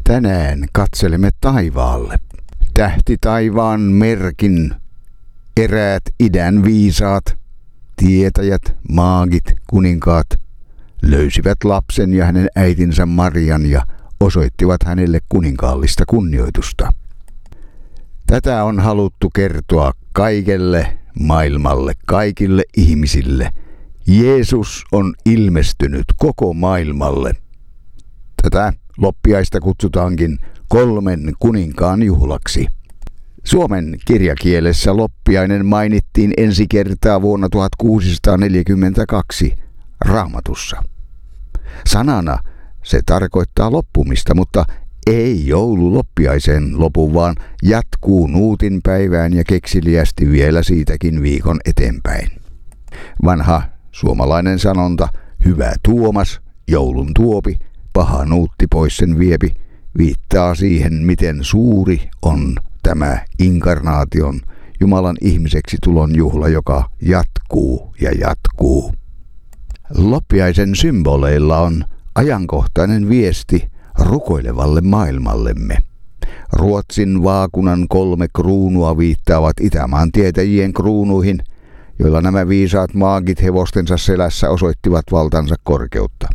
Tänään katselemme taivaalle. Tähti taivaan merkin, eräät idän viisaat, tietäjät, maagit, kuninkaat löysivät lapsen ja hänen äitinsä Marian ja osoittivat hänelle kuninkaallista kunnioitusta. Tätä on haluttu kertoa kaikelle maailmalle, kaikille ihmisille. Jeesus on ilmestynyt koko maailmalle. Tätä loppiaista kutsutaankin 3 kuninkaan juhlaksi. Suomen kirjakielessä loppiainen mainittiin ensi kertaa vuonna 1642 Raamatussa. Sanana se tarkoittaa loppumista, mutta ei joulu loppiaisen lopu, vaan jatkuu nuutin päivään ja kekseliästi vielä siitäkin viikon eteenpäin. Vanha suomalainen sanonta, hyvä Tuomas, joulun tuopi, paha nuutti pois sen viepi, viittaa siihen, miten suuri on tämä inkarnaation, Jumalan ihmiseksi tulon juhla, joka jatkuu ja jatkuu. Loppiaisen symboleilla on ajankohtainen viesti rukoilevalle maailmallemme. Ruotsin vaakunan 3 kruunua viittaavat Itämaan tietäjien kruunuihin, joilla nämä viisaat maagit hevostensa selässä osoittivat valtansa korkeutta.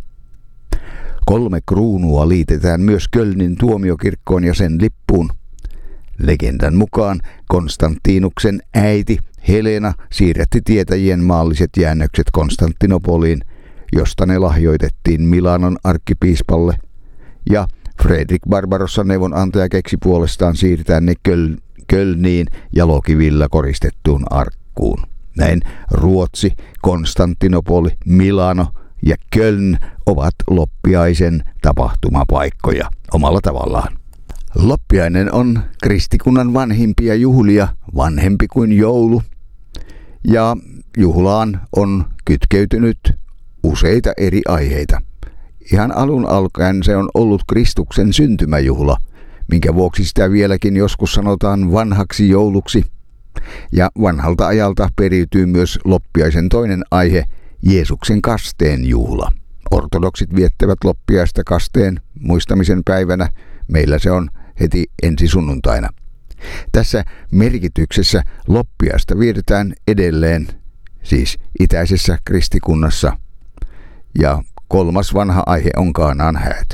3 kruunua liitetään myös Kölnin tuomiokirkkoon ja sen lippuun. Legendan mukaan Konstantinuksen äiti Helena siirrätti tietäjien maalliset jäännökset Konstantinopoliin, josta ne lahjoitettiin Milanon arkkipiispalle, ja Fredrik Barbarossa neuvonantaja keksi puolestaan siirtää ne Kölniin jalokivillä koristettuun arkkuun. Näin Ruotsi, Konstantinopoli, Milano ja Köln ovat loppiaisen tapahtumapaikkoja omalla tavallaan. Loppiainen on kristikunnan vanhimpia juhlia, vanhempi kuin joulu, ja juhlaan on kytkeytynyt useita eri aiheita. Ihan alun alkaen se on ollut Kristuksen syntymäjuhla, minkä vuoksi sitä vieläkin joskus sanotaan vanhaksi jouluksi. Ja vanhalta ajalta periytyy myös loppiaisen toinen aihe, Jeesuksen kasteen juhla. Ortodoksit viettävät loppiaista kasteen muistamisen päivänä. Meillä se on heti ensi sunnuntaina. Tässä merkityksessä loppiaista vietetään edelleen, siis itäisessä kristikunnassa. Ja 3. vanha aihe on Kaanaan häät.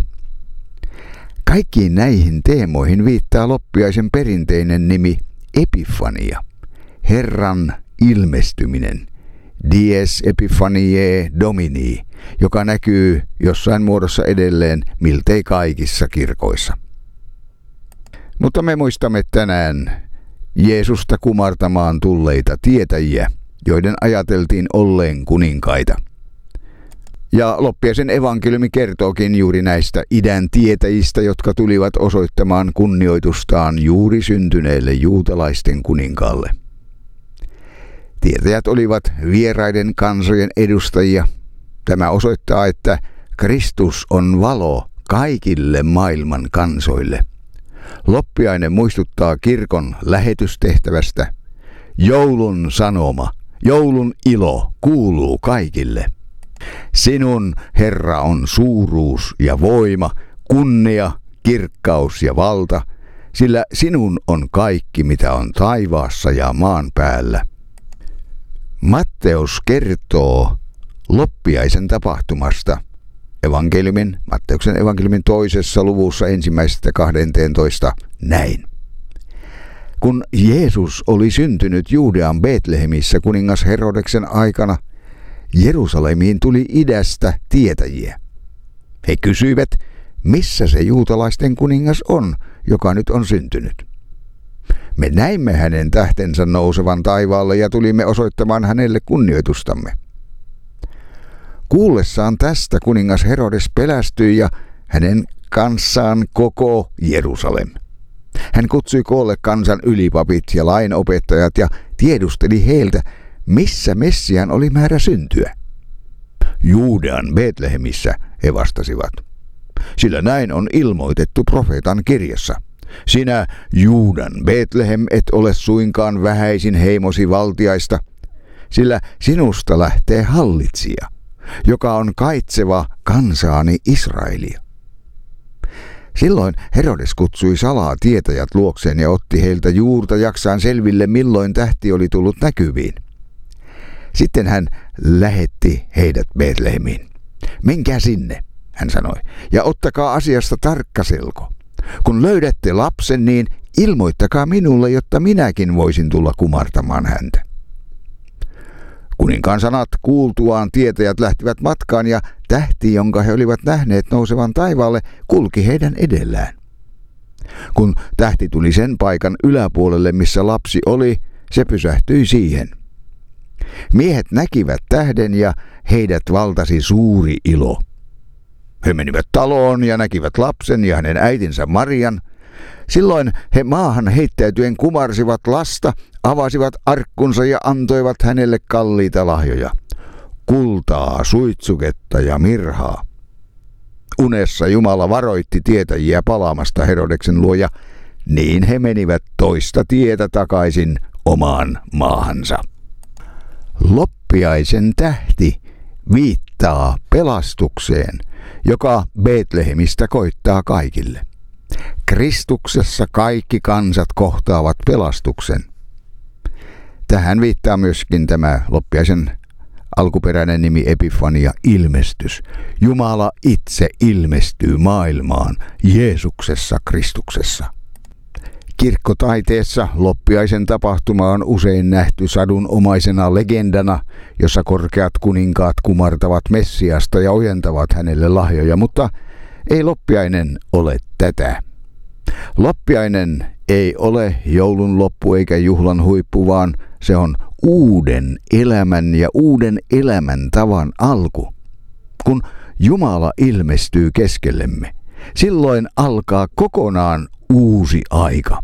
Kaikkiin näihin teemoihin viittaa loppiaisen perinteinen nimi Epifania, Herran ilmestyminen, Dies Epiphaniae Domini, joka näkyy jossain muodossa edelleen miltei kaikissa kirkoissa. Mutta me muistamme tänään Jeesusta kumartamaan tulleita tietäjiä, joiden ajateltiin olleen kuninkaita. Ja loppiaisen evankeliumi kertookin juuri näistä idän tietäjistä, jotka tulivat osoittamaan kunnioitustaan juuri syntyneelle juutalaisten kuninkaalle. Tietäjät olivat vieraiden kansojen edustajia. Tämä osoittaa, että Kristus on valo kaikille maailman kansoille. Loppiainen muistuttaa kirkon lähetystehtävästä. Joulun sanoma, joulun ilo kuuluu kaikille. Sinun, Herra, on suuruus ja voima, kunnia, kirkkaus ja valta, sillä sinun on kaikki, mitä on taivaassa ja maan päällä. Matteus kertoo loppiaisen tapahtumasta Matteuksen evankeliumin 2. luvussa 1-12 näin. Kun Jeesus oli syntynyt Juudean Betlehemissä kuningas Herodeksen aikana, Jerusalemiin tuli idästä tietäjiä. He kysyivät, missä se juutalaisten kuningas on, joka nyt on syntynyt. Me näimme hänen tähtensä nousevan taivaalle ja tulimme osoittamaan hänelle kunnioitustamme. Kuullessaan tästä kuningas Herodes pelästyi ja hänen kanssaan koko Jerusalem. Hän kutsui koolle kansan ylipapit ja lainopettajat ja tiedusteli heiltä, missä Messian oli määrä syntyä. Juudean Betlehemissä, he vastasivat. Sillä näin on ilmoitettu profeetan kirjassa. Sinä, Juudan Betlehem, et ole suinkaan vähäisin heimosi valtiaista, sillä sinusta lähtee hallitsija, joka on kaitseva kansaani Israelia. Silloin Herodes kutsui salaa tietäjät luokseen ja otti heiltä juurta jaksaan selville, milloin tähti oli tullut näkyviin. Sitten hän lähetti heidät Betlehemiin. Menkää sinne, hän sanoi, ja ottakaa asiasta tarkka selko. Kun löydätte lapsen, niin ilmoittakaa minulle, jotta minäkin voisin tulla kumartamaan häntä. Kuninkaan sanat kuultuaan tietäjät lähtivät matkaan ja tähti, jonka he olivat nähneet nousevan taivaalle, kulki heidän edellään. Kun tähti tuli sen paikan yläpuolelle, missä lapsi oli, se pysähtyi siihen. Miehet näkivät tähden ja heidät valtasi suuri ilo. He menivät taloon ja näkivät lapsen ja hänen äitinsä Marian. Silloin he maahan heittäytyen kumarsivat lasta, avasivat arkkunsa ja antoivat hänelle kalliita lahjoja. Kultaa, suitsuketta ja mirhaa. Unessa Jumala varoitti tietäjiä palaamasta Herodeksen luo ja niin he menivät toista tietä takaisin omaan maahansa. Loppiaisen tähti viittaa pelastukseen, joka Betlehemistä koittaa kaikille. Kristuksessa kaikki kansat kohtaavat pelastuksen. Tähän viittaa myöskin tämä loppiaisen alkuperäinen nimi Epifania, ilmestys. Jumala itse ilmestyy maailmaan Jeesuksessa Kristuksessa. Kirkkotaiteessa loppiaisen tapahtuma on usein nähty sadunomaisena legendana, jossa korkeat kuninkaat kumartavat Messiasta ja ojentavat hänelle lahjoja, mutta ei loppiainen ole tätä. Loppiainen ei ole joulun loppu eikä juhlan huippu, vaan se on uuden elämän ja uuden elämäntavan alku. Kun Jumala ilmestyy keskellemme, silloin alkaa kokonaan uusi aika.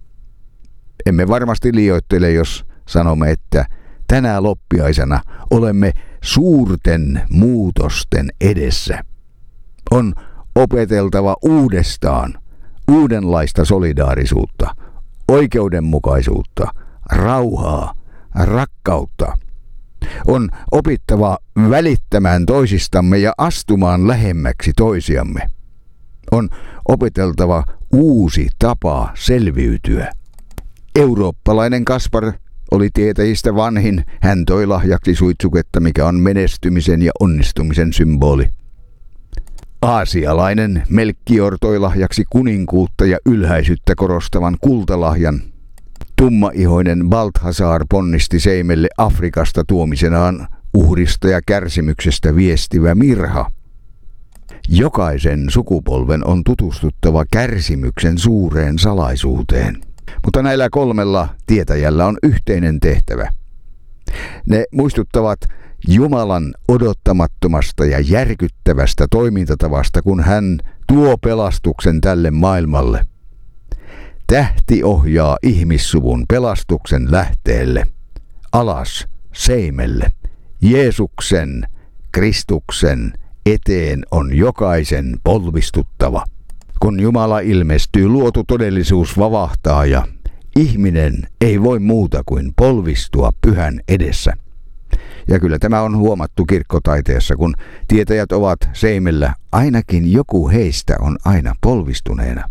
Emme varmasti liioittele, jos sanomme, että tänä loppiaisena olemme suurten muutosten edessä. On opeteltava uudestaan uudenlaista solidaarisuutta, oikeudenmukaisuutta, rauhaa, rakkautta. On opittava välittämään toisistamme ja astumaan lähemmäksi toisiamme. On opeteltava uusi tapa selviytyä. Eurooppalainen Kaspar oli tietäjistä vanhin. Hän toi lahjaksi suitsuketta, mikä on menestymisen ja onnistumisen symboli. Aasialainen Melkkior toi lahjaksi kuninkuutta ja ylhäisyyttä korostavan kultalahjan. Tummaihoinen Balthasar ponnisti seimelle Afrikasta tuomisenaan uhrista ja kärsimyksestä viestivä mirha. Jokaisen sukupolven on tutustuttava kärsimyksen suureen salaisuuteen. Mutta näillä kolmella tietäjällä on yhteinen tehtävä. Ne muistuttavat Jumalan odottamattomasta ja järkyttävästä toimintatavasta, kun hän tuo pelastuksen tälle maailmalle. Tähti ohjaa ihmissuvun pelastuksen lähteelle, alas seimelle. Jeesuksen, Kristuksen eteen on jokaisen polvistuttava. Kun Jumala ilmestyy, luotu todellisuus vavahtaa ja ihminen ei voi muuta kuin polvistua pyhän edessä. Ja kyllä tämä on huomattu kirkkotaiteessa, kun tietäjät ovat seimellä, ainakin joku heistä on aina polvistuneena.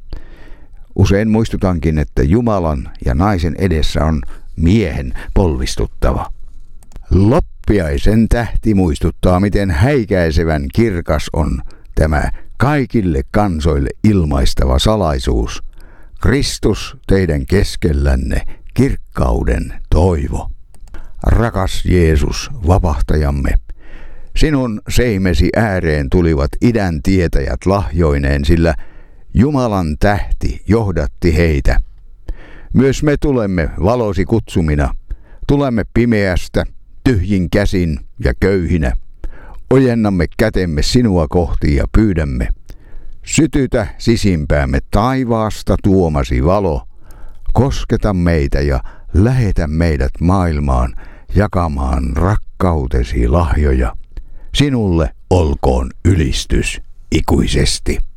Usein muistutankin, että Jumalan ja naisen edessä on miehen polvistuttava. Loppiaisen tähti muistuttaa, miten häikäisevän kirkas on tämä kaikille kansoille ilmaistava salaisuus. Kristus teidän keskellänne, kirkkauden toivo. Rakas Jeesus, vapahtajamme, sinun seimesi ääreen tulivat idän tietäjät lahjoineen, sillä Jumalan tähti johdatti heitä. Myös me tulemme valosi kutsumina, tulemme pimeästä, tyhjin käsin ja köyhinä. Ojennamme kätemme sinua kohti ja pyydämme, sytytä sisimpäämme taivaasta tuomasi valo, kosketa meitä ja lähetä meidät maailmaan jakamaan rakkautesi lahjoja. Sinulle olkoon ylistys ikuisesti.